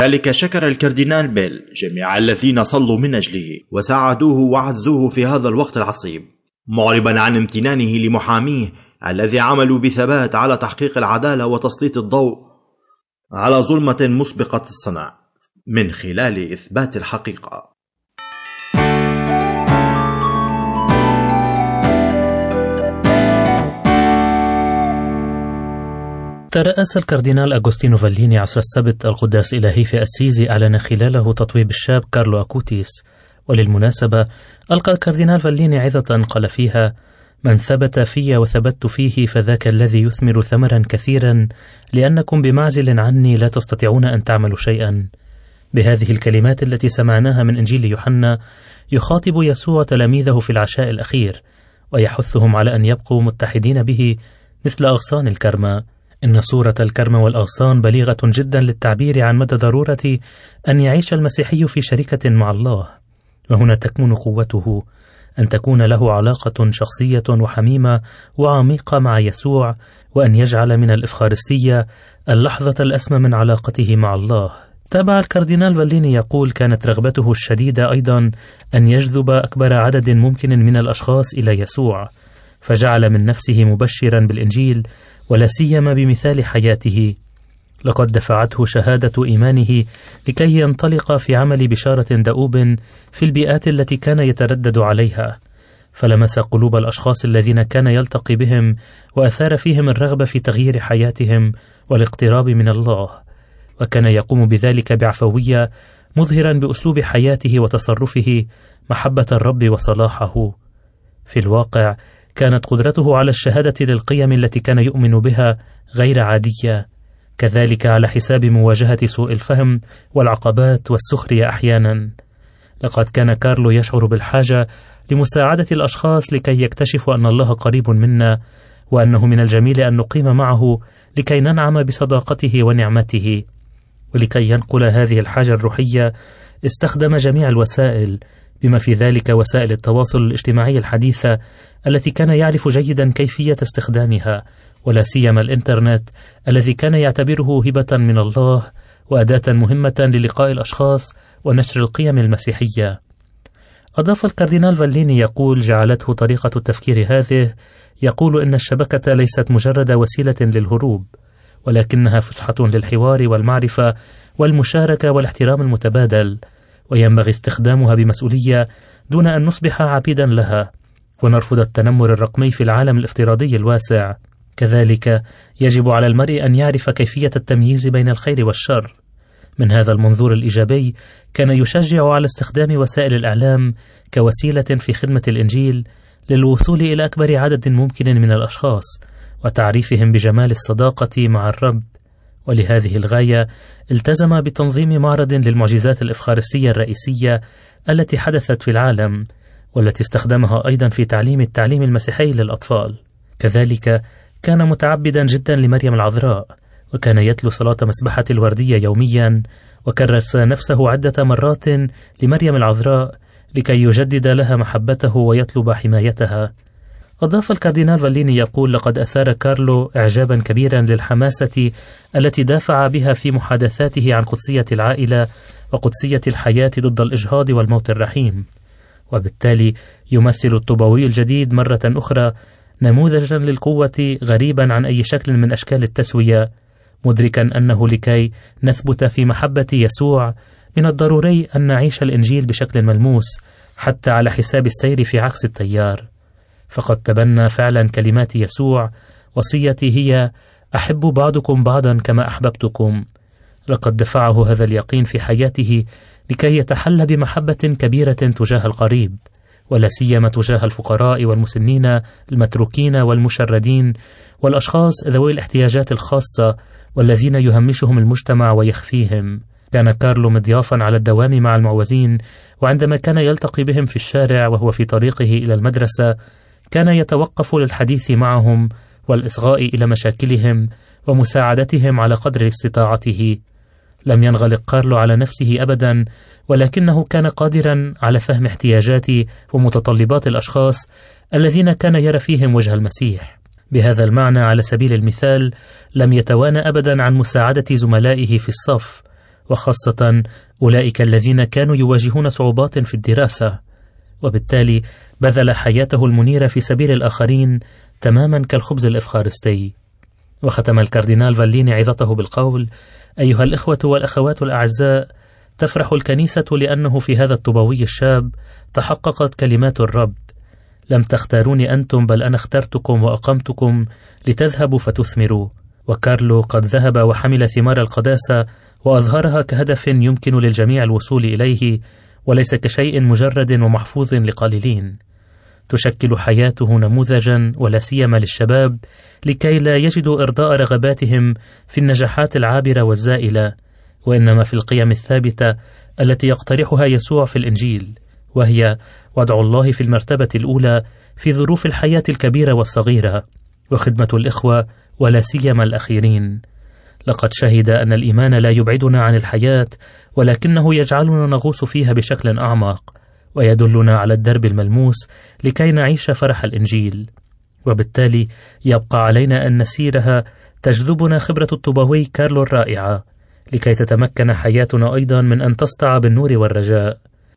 ذلك شكر الكاردينال بيل جميع الذين صلوا من أجله وساعدوه وعزوه في هذا الوقت العصيب، معربا عن امتنانه لمحاميه الذي عملوا بثبات على تحقيق العدالة وتسليط الضوء على ظلمة مسبقة الصنع من خلال إثبات الحقيقة. ترأس الكاردينال أغوستينو فاليني عصر السبت القداس الإلهي في أسيزي أعلن خلاله تطويب الشاب كارلو أكوتيس. وللمناسبة ألقى الكاردينال فاليني عظة قال فيها: من ثبت في وثبت فيه فذاك الذي يثمر ثمرا كثيرا، لأنكم بمعزل عني لا تستطيعون أن تعملوا شيئا. بهذه الكلمات التي سمعناها من إنجيل يوحنا يخاطب يسوع تلاميذه في العشاء الأخير ويحثهم على أن يبقوا متحدين به مثل أغصان الكرمة. إن صورة الكرمة والأغصان بليغة جدا للتعبير عن مدى ضرورة أن يعيش المسيحي في شركة مع الله، وهنا تكمن قوته، أن تكون له علاقة شخصية وحميمة وعميقة مع يسوع، وأن يجعل من الإفخارستية اللحظة الأسمى من علاقته مع الله. تابع الكاردينال فاليني يقول: كانت رغبته الشديدة أيضا أن يجذب أكبر عدد ممكن من الأشخاص إلى يسوع، فجعل من نفسه مبشرا بالإنجيل ولا سيما بمثال حياته. لقد دفعته شهادة إيمانه لكي ينطلق في عمل بشارة دؤوب في البيئات التي كان يتردد عليها، فلمس قلوب الأشخاص الذين كان يلتقي بهم وأثار فيهم الرغبة في تغيير حياتهم والاقتراب من الله، وكان يقوم بذلك بعفوية، مظهرا بأسلوب حياته وتصرفه محبة الرب وصلاحه. في الواقع كانت قدرته على الشهادة للقيم التي كان يؤمن بها غير عادية، كذلك على حساب مواجهة سوء الفهم والعقبات والسخرية أحيانا. لقد كان كارلو يشعر بالحاجة لمساعدة الأشخاص لكي يكتشفوا أن الله قريب منا، وأنه من الجميل أن نقيم معه لكي ننعم بصداقته ونعمته. ولكي ينقل هذه الحاجة الروحية استخدم جميع الوسائل، بما في ذلك وسائل التواصل الاجتماعي الحديثة التي كان يعرف جيدا كيفية استخدامها، ولا سيما الإنترنت الذي كان يعتبره هبة من الله وأداة مهمة للقاء الأشخاص ونشر القيم المسيحية. أضاف الكاردينال فاليني يقول: جعلته طريقة التفكير هذه يقول إن الشبكة ليست مجرد وسيلة للهروب، ولكنها فسحة للحوار والمعرفة والمشاركة والاحترام المتبادل، وينبغي استخدامها بمسؤولية دون أن نصبح عبيدا لها ونرفض التنمر الرقمي في العالم الافتراضي الواسع. كذلك يجب على المرء أن يعرف كيفية التمييز بين الخير والشر. من هذا المنظور الإيجابي كان يشجع على استخدام وسائل الإعلام كوسيلة في خدمة الإنجيل للوصول إلى أكبر عدد ممكن من الأشخاص وتعريفهم بجمال الصداقة مع الرب. ولهذه الغاية التزم بتنظيم معرض للمعجزات الإفخارستية الرئيسية التي حدثت في العالم، والتي استخدمها أيضا في تعليم التعليم المسيحي للأطفال. كذلك كان متعبدا جدا لمريم العذراء، وكان يتلو صلاة مسبحة الوردية يوميا، وكرس نفسه عدة مرات لمريم العذراء لكي يجدد لها محبته ويطلب حمايتها. أضاف الكاردينال فاليني يقول: لقد أثار كارلو إعجابا كبيرا للحماسة التي دافع بها في محادثاته عن قدسية العائلة وقدسية الحياة ضد الإجهاض والموت الرحيم، وبالتالي يمثل الطوباوي الجديد مرة أخرى نموذجا للقوة غريبا عن أي شكل من أشكال التسوية، مدركا أنه لكي نثبت في محبة يسوع من الضروري أن نعيش الإنجيل بشكل ملموس حتى على حساب السير في عكس التيار. فقد تبنى فعلا كلمات يسوع: وصيتي هي أحبوا بعضكم بعضا كما أحببتكم. لقد دفعه هذا اليقين في حياته لكي يتحلى بمحبة كبيرة تجاه القريب، ولا سيما تجاه الفقراء والمسنين المتروكين والمشردين والأشخاص ذوي الاحتياجات الخاصة والذين يهمشهم المجتمع ويخفيهم. كان كارلو مضيافا على الدوام مع المعوزين، وعندما كان يلتقي بهم في الشارع وهو في طريقه إلى المدرسة كان يتوقف للحديث معهم والإصغاء إلى مشاكلهم ومساعدتهم على قدر استطاعته. لم ينغلق كارلو على نفسه أبدا، ولكنه كان قادرا على فهم احتياجات ومتطلبات الأشخاص الذين كان يرى فيهم وجه المسيح. بهذا المعنى على سبيل المثال لم يتوانى أبدا عن مساعدة زملائه في الصف، وخاصة أولئك الذين كانوا يواجهون صعوبات في الدراسة، وبالتالي بذل حياته المنيرة في سبيل الآخرين تماما كالخبز الإفخارستي. وختم الكاردينال فاليني عظته بالقول: أيها الإخوة والأخوات الأعزاء، تفرح الكنيسة لأنه في هذا الطوباوي الشاب تحققت كلمات الرب: لم تختاروني أنتم بل أنا اخترتكم وأقمتكم لتذهبوا فتثمروا. وكارلو قد ذهب وحمل ثمار القداسة وأظهرها كهدف يمكن للجميع الوصول إليه، وليس كشيء مجرد ومحفوظ لقليلين. تشكل حياته نموذجا ولا سيما للشباب لكي لا يجدوا إرضاء رغباتهم في النجاحات العابرة والزائلة، وإنما في القيم الثابتة التي يقترحها يسوع في الإنجيل، وهي وضع الله في المرتبة الأولى في ظروف الحياة الكبيرة والصغيرة، وخدمة الإخوة ولا سيما الأخيرين. لقد شهد أن الإيمان لا يبعدنا عن الحياة، ولكنه يجعلنا نغوص فيها بشكل أعمق، ويدلنا على الدرب الملموس لكي نعيش فرح الإنجيل. وبالتالي يبقى علينا أن نسيرها تجذبنا خبرة الطوباوي كارلو الرائعة، لكي تتمكن حياتنا أيضا من أن تسطع بالنور والرجاء.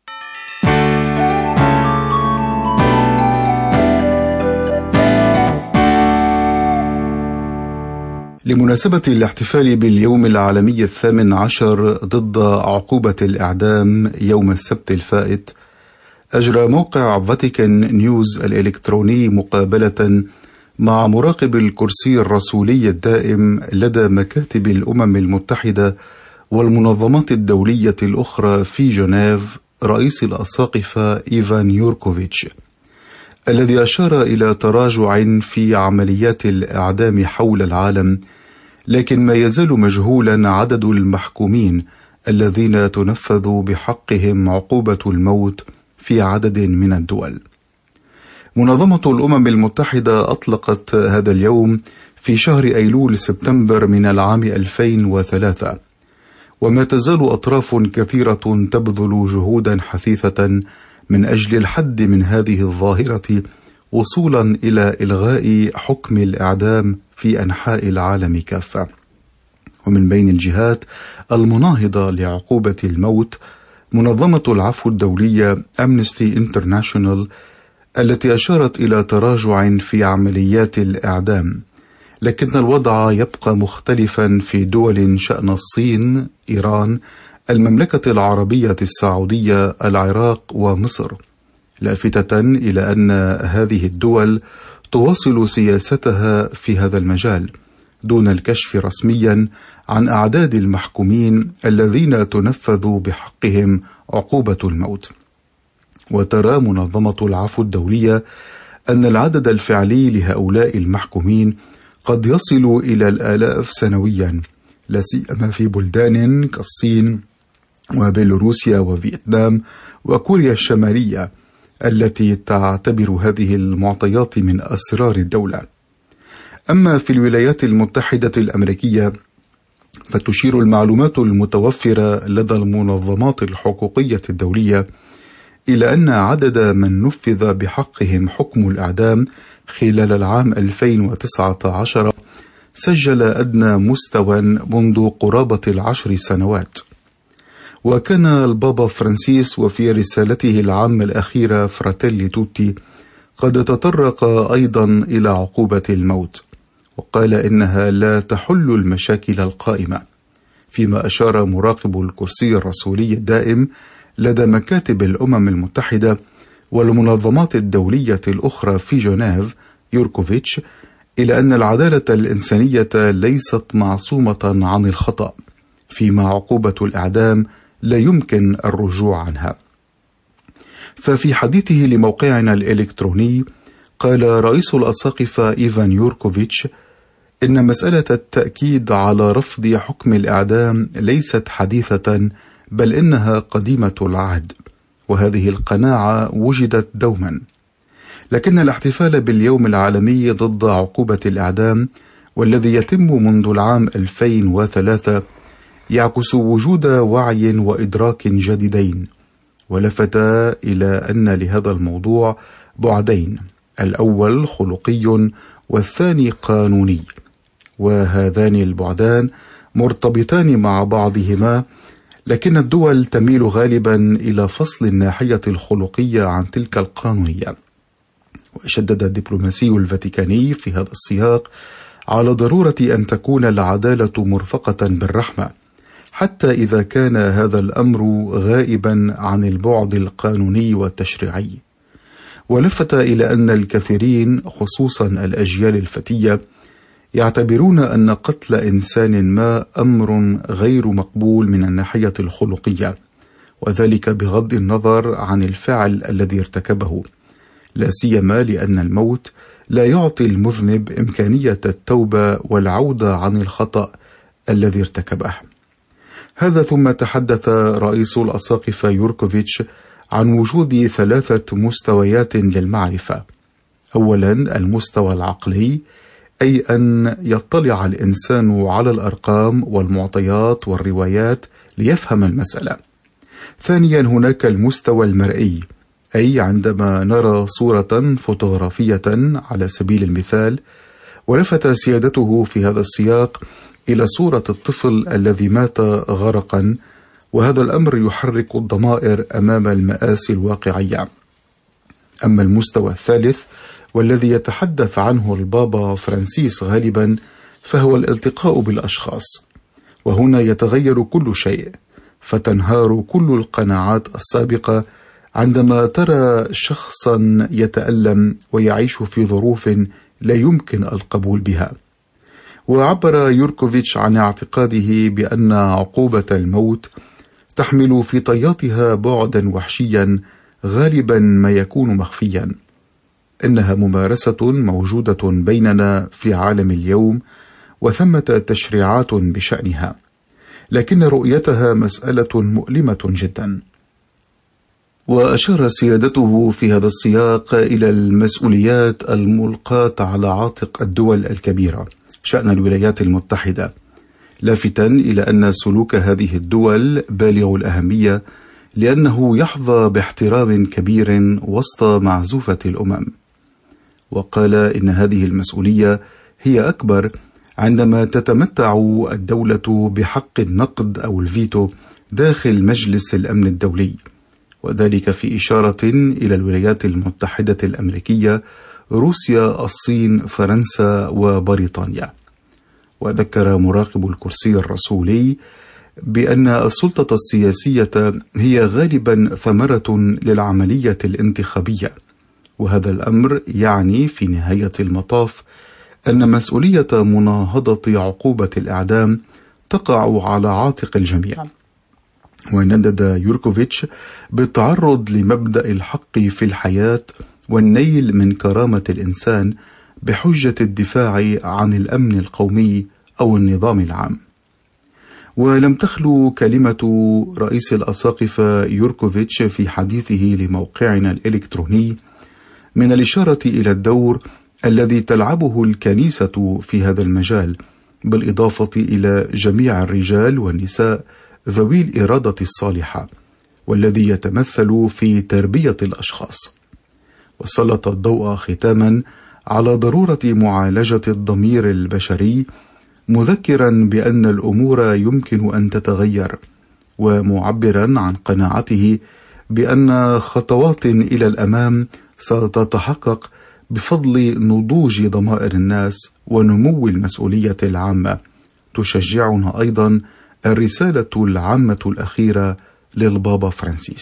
لمناسبة الاحتفال باليوم العالمي 18 ضد عقوبة الإعدام يوم السبت الفائت، أجرى موقع فاتيكان نيوز الإلكتروني مقابلة مع مراقب الكرسي الرسولي الدائم لدى مكاتب الأمم المتحدة والمنظمات الدولية الأخرى في جنيف، رئيس الأساقفة إيفان يوركوفيتش، الذي أشار إلى تراجع في عمليات الإعدام حول العالم، لكن ما يزال مجهولا عدد المحكومين الذين تنفذ بحقهم عقوبة الموت في عدد من الدول. منظمة الأمم المتحدة أطلقت هذا اليوم في شهر أيلول سبتمبر من العام 2003، وما تزال أطراف كثيرة تبذل جهودا حثيثة من أجل الحد من هذه الظاهرة وصولا إلى إلغاء حكم الإعدام في أنحاء العالم كافة. ومن بين الجهات المناهضة لعقوبة الموت منظمة العفو الدولية أمنستي انترناشونال، التي أشارت إلى تراجع في عمليات الإعدام، لكن الوضع يبقى مختلفا في دول شأن الصين، إيران، المملكة العربية السعودية، العراق ومصر، لافتة إلى أن هذه الدول تواصل سياستها في هذا المجال دون الكشف رسميا عن أعداد المحكومين الذين تنفذ بحقهم عقوبة الموت. وترى منظمة العفو الدولية أن العدد الفعلي لهؤلاء المحكومين قد يصل إلى الآلاف سنويا، لا سيما في بلدان كالصين وبيلاروسيا وفيتنام وكوريا الشمالية، التي تعتبر هذه المعطيات من أسرار الدولة. أما في الولايات المتحدة الأمريكية فتشير المعلومات المتوفرة لدى المنظمات الحقوقية الدولية إلى أن عدد من نفذ بحقهم حكم الإعدام خلال العام 2019 سجل أدنى مستوى منذ قرابة 10 سنوات. وكان البابا فرانسيس وفي رسالته العامة الأخيرة فراتيلي توتي قد تطرق أيضا إلى عقوبة الموت، وقال إنها لا تحل المشاكل القائمة، فيما أشار مراقب الكرسي الرسولي الدائم لدى مكاتب الأمم المتحدة والمنظمات الدولية الأخرى في جنيف يوركوفيتش إلى أن العدالة الإنسانية ليست معصومة عن الخطأ، فيما عقوبة الإعدام لا يمكن الرجوع عنها. ففي حديثه لموقعنا الإلكتروني قال رئيس الأساقفة إيفان يوركوفيتش إن مسألة التأكيد على رفض حكم الإعدام ليست حديثة، بل إنها قديمة العهد، وهذه القناعة وجدت دوما. لكن الاحتفال باليوم العالمي ضد عقوبة الإعدام والذي يتم منذ العام 2003 يعكس وجود وعي وإدراك جديدين، ولفت إلى أن لهذا الموضوع بعدين، الأول خلقي والثاني قانوني، وهذان البعدان مرتبطان مع بعضهما لكن الدول تميل غالبا إلى فصل الناحية الخلقية عن تلك القانونية. وشدد الدبلوماسي الفاتيكاني في هذا السياق على ضرورة أن تكون العدالة مرفقة بالرحمة، حتى إذا كان هذا الأمر غائبا عن البعد القانوني والتشريعي. ولفت إلى أن الكثيرين خصوصا الأجيال الفتية يعتبرون أن قتل إنسان ما أمر غير مقبول من الناحية الخلقية، وذلك بغض النظر عن الفعل الذي ارتكبه، لا سيما لأن الموت لا يعطي المذنب إمكانية التوبة والعودة عن الخطأ الذي ارتكبه. هذا ثم تحدث رئيس الأساقفة يوركوفيتش عن وجود 3 مستويات للمعرفة. أولا المستوى العقلي، أي أن يطلع الإنسان على الأرقام والمعطيات والروايات ليفهم المسألة. ثانيا هناك المستوى المرئي، أي عندما نرى صورة فوتوغرافية على سبيل المثال، ولفت سيادته في هذا السياق إلى صورة الطفل الذي مات غرقا، وهذا الأمر يحرك الضمائر أمام المآسي الواقعية. أما المستوى الثالث والذي يتحدث عنه البابا فرانسيس غالبا، فهو الالتقاء بالأشخاص، وهنا يتغير كل شيء، فتنهار كل القناعات السابقة عندما ترى شخصا يتألم ويعيش في ظروف لا يمكن القبول بها. وعبر يوركوفيتش عن اعتقاده بأن عقوبة الموت تحمل في طياتها بعدا وحشيا غالبا ما يكون مخفيا. إنها ممارسة موجودة بيننا في عالم اليوم، وثمة تشريعات بشأنها، لكن رؤيتها مسألة مؤلمة جدا. وأشار سيادته في هذا السياق إلى المسؤوليات الملقاة على عاتق الدول الكبيرة شأن الولايات المتحدة، لافتا إلى أن سلوك هذه الدول بالغ الأهمية، لأنه يحظى باحترام كبير وسط معزوفة الأمم. وقال إن هذه المسؤولية هي أكبر عندما تتمتع الدولة بحق النقد أو الفيتو داخل مجلس الأمن الدولي، وذلك في إشارة إلى الولايات المتحدة الأمريكية، روسيا، الصين، فرنسا وبريطانيا. وذكر مراقب الكرسي الرسولي بأن السلطة السياسية هي غالبا ثمرة للعملية الانتخابية، وهذا الأمر يعني في نهاية المطاف أن مسؤولية مناهضة عقوبة الإعدام تقع على عاتق الجميع. وندد يوركوفيتش بالتعرض لمبدأ الحق في الحياة والنيل من كرامة الإنسان بحجة الدفاع عن الأمن القومي أو النظام العام. ولم تخلو كلمة رئيس الأساقفة يوركوفيتش في حديثه لموقعنا الإلكتروني من الإشارة إلى الدور الذي تلعبه الكنيسة في هذا المجال، بالإضافة إلى جميع الرجال والنساء ذوي الإرادة الصالحة، والذي يتمثل في تربية الأشخاص. وسلط الضوء ختاما على ضرورة معالجة الضمير البشري، مذكرا بأن الأمور يمكن أن تتغير، ومعبرا عن قناعته بأن خطوات إلى الأمام ستتحقق بفضل نضوج ضمائر الناس ونمو المسؤولية العامة. تشجعنا أيضا الرسالة العامة الأخيرة للبابا فرانسيس.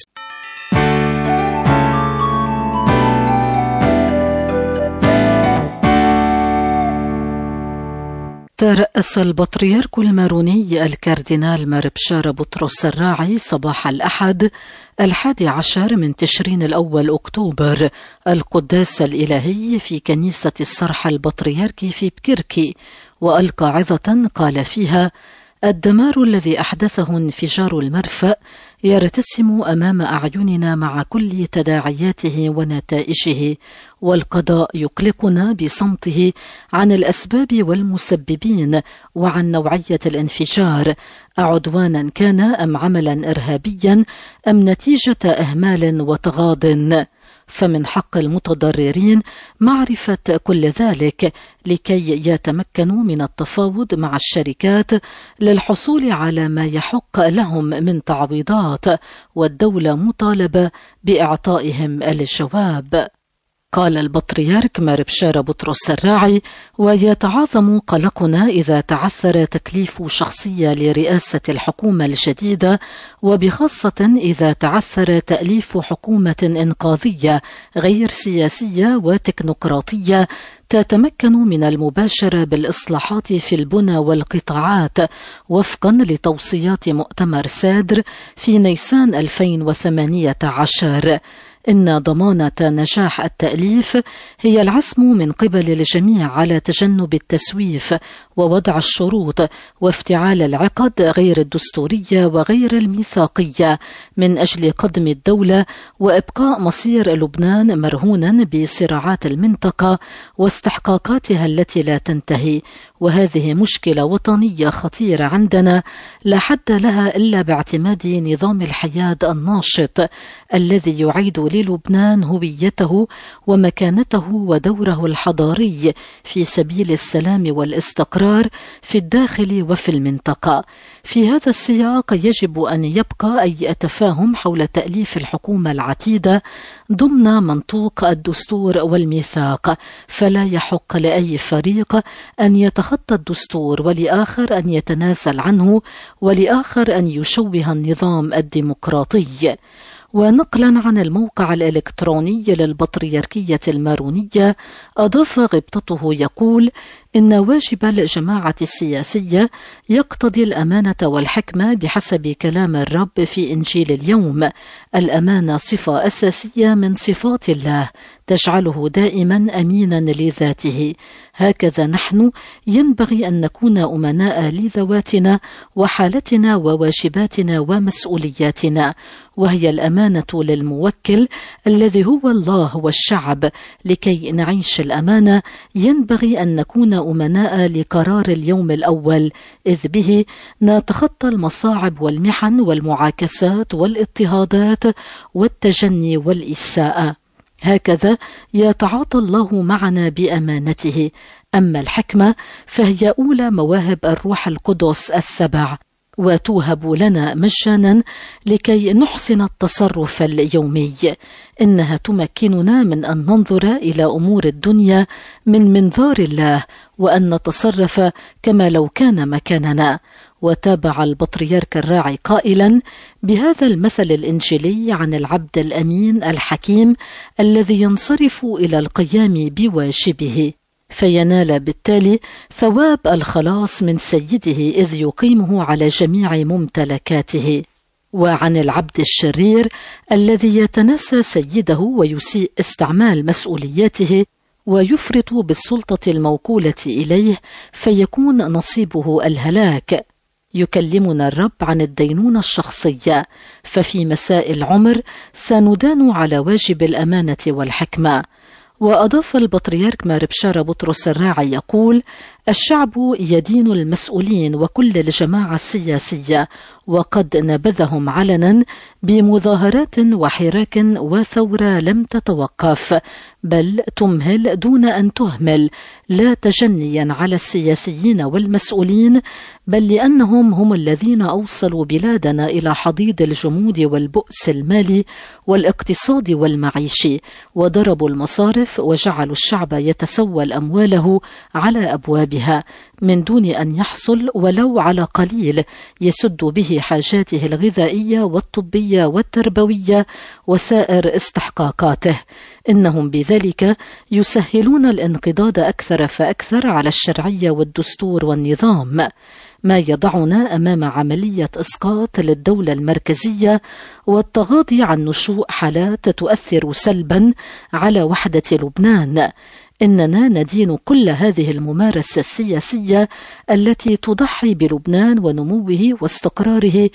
ترأس البطريرك الماروني الكاردينال مار بشار بطرس الراعي صباح الأحد 11 من تشرين الأول أكتوبر القداس الإلهي في كنيسة الصرح البطريركي في بكركي، وألقى عظة قال فيها: الدمار الذي أحدثه انفجار المرفأ يرتسم أمام أعيننا مع كل تداعياته ونتائجه، والقضاء يقلقنا بصمته عن الأسباب والمسببين وعن نوعية الانفجار، أعدوانا كان أم عملا إرهابيا أم نتيجة أهمال وتغاض. فمن حق المتضررين معرفة كل ذلك لكي يتمكنوا من التفاوض مع الشركات للحصول على ما يحق لهم من تعويضات، والدولة مطالبة بإعطائهم الجواب. قال البطريرك مار بشارة بطرس الراعي: ويتعاظم قلقنا إذا تعثر تكليف شخصية لرئاسة الحكومة الجديدة، وبخاصة إذا تعثر تأليف حكومة إنقاذية غير سياسية وتكنوقراطية تتمكن من المباشرة بالإصلاحات في البنى والقطاعات وفقا لتوصيات مؤتمر سادر في نيسان 2018. إن ضمانة نجاح التأليف هي العزم من قبل الجميع على تجنب التسويف ووضع الشروط وافتعال العقد غير الدستورية وغير الميثاقية من أجل قدم الدولة وإبقاء مصير لبنان مرهونا بصراعات المنطقة واستحقاقاتها التي لا تنتهي. وهذه مشكلة وطنية خطيرة عندنا لا حد لها إلا باعتماد نظام الحياة الناشط الذي يعيد للبنان هويته ومكانته ودوره الحضاري في سبيل السلام والاستقرار في الداخل وفي المنطقة. في هذا السياق يجب أن يبقى أي تفاهم حول تأليف الحكومة العتيدة ضمن منطوق الدستور والميثاق، فلا يحق لأي فريق أن يتخطى الدستور ولآخر أن يتنازل عنه ولآخر أن يشوه النظام الديمقراطي. ونقلا عن الموقع الإلكتروني للبطريركية المارونية، أضاف غبطته يقول: إن واجب الجماعة السياسية يقتضي الأمانة والحكمة بحسب كلام الرب في إنجيل اليوم. الأمانة صفة أساسية من صفات الله تجعله دائما أمينا لذاته. هكذا نحن ينبغي أن نكون أمناء لذواتنا وحالتنا وواجباتنا ومسؤولياتنا، وهي الأمانة للموكل الذي هو الله والشعب. لكي نعيش الأمانة ينبغي أن نكون أمناء لقرار اليوم الأول، إذ به نتخطى المصاعب والمحن والمعاكسات والاضطهادات والتجني والإساءة. هكذا يتعاطى الله معنا بأمانته. أما الحكمة فهي أولى مواهب الروح القدس السبع، وتوهب لنا مجانا لكي نحسن التصرف اليومي. إنها تمكننا من أن ننظر إلى أمور الدنيا من منظار الله وأن نتصرف كما لو كان مكاننا. وتابع البطريرك الراعي قائلا: بهذا المثل الإنجيلي عن العبد الأمين الحكيم الذي ينصرف إلى القيام بواجبه فينال بالتالي ثواب الخلاص من سيده إذ يقيمه على جميع ممتلكاته، وعن العبد الشرير الذي يتناسى سيده ويسيء استعمال مسؤولياته ويفرط بالسلطة الموكولة إليه فيكون نصيبه الهلاك. يكلمنا الرب عن الدينونة الشخصية، ففي مساء العمر سندان على واجب الأمانة والحكمة. وأضاف البطريرك مار بشارة بطرس الراعي يقول: الشعب يدين المسؤولين وكل الجماعة السياسية، وقد نبذهم علنا بمظاهرات وحراك وثورة لم تتوقف، بل تمهل دون أن تهمل، لا تجنيا على السياسيين والمسؤولين، بل لأنهم هم الذين أوصلوا بلادنا إلى حضيض الجمود والبؤس المالي والاقتصادي والمعيشي، وضربوا المصارف وجعلوا الشعب يتسول أمواله على أبوابها من دون أن يحصل ولو على قليل يسد به حاجاته الغذائية والطبية والتربوية وسائر استحقاقاته. إنهم بذلك يسهلون الانقضاض أكثر فأكثر على الشرعية والدستور والنظام، ما يضعنا أمام عملية إسقاط للدولة المركزية والتغاضي عن نشوء حالات تؤثر سلبا على وحدة لبنان. إننا ندين كل هذه الممارسة السياسية التي تضحي بلبنان ونموه واستقراره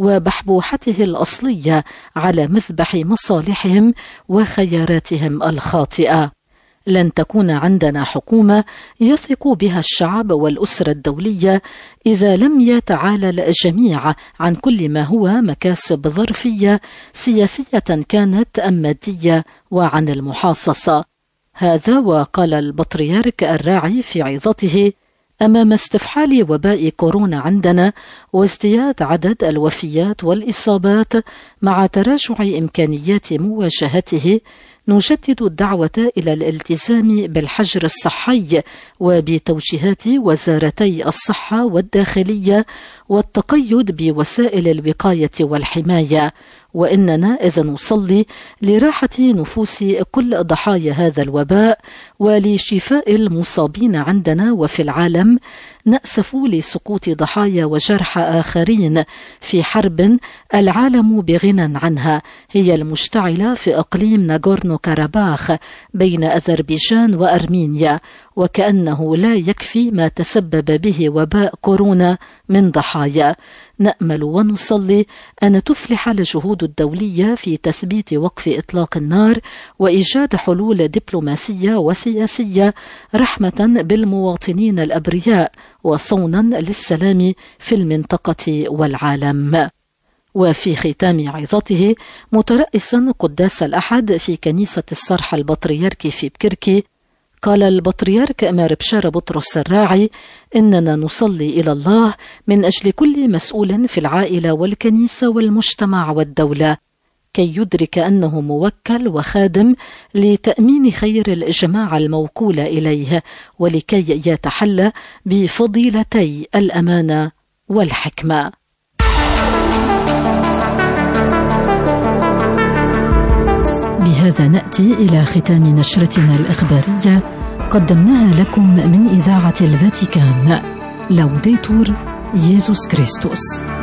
وبحبوحته الأصلية على مذبح مصالحهم وخياراتهم الخاطئة. لن تكون عندنا حكومة يثق بها الشعب والأسرة الدولية إذا لم يتعالى الجميع عن كل ما هو مكاسب ظرفية سياسية كانت أم مادية وعن المحاصصة. هذا وقال البطريرك الراعي في عظته أمام استفحال وباء كورونا عندنا وازدياد عدد الوفيات والإصابات مع تراجع إمكانيات مواجهته، نجدد الدعوة إلى الالتزام بالحجر الصحي وبتوجيهات وزارتي الصحة والداخلية والتقيد بوسائل الوقاية والحماية، وإننا إذ نصلي لراحة نفوس كل ضحايا هذا الوباء ولشفاء المصابين عندنا وفي العالم، نأسف لسقوط ضحايا وجرحى آخرين في حرب العالم بغنى عنها هي المشتعلة في إقليم ناغورنو كاراباخ بين أذربيجان وأرمينيا، وكأنه لا يكفي ما تسبب به وباء كورونا من ضحايا. نأمل ونصلي أن تفلح الجهود الدولية في تثبيت وقف إطلاق النار وإيجاد حلول دبلوماسية وسياسية رحمة بالمواطنين الأبرياء وصونا للسلام في المنطقة والعالم. وفي ختام عظته مترأسا قداس الأحد في كنيسة الصرح البطريركي في بكركي، قال البطريرك أمار بشارة بطرس الراعي: إننا نصلي إلى الله من أجل كل مسؤول في العائلة والكنيسة والمجتمع والدولة كي يدرك أنه موكل وخادم لتأمين خير الجماعة الموكولة إليه، ولكي يتحلى بفضيلتي الأمانة والحكمة. بهذا نأتي إلى ختام نشرتنا الإخبارية قدمناها لكم من إذاعة الفاتيكان. لوديتور ييسوس كريستوس.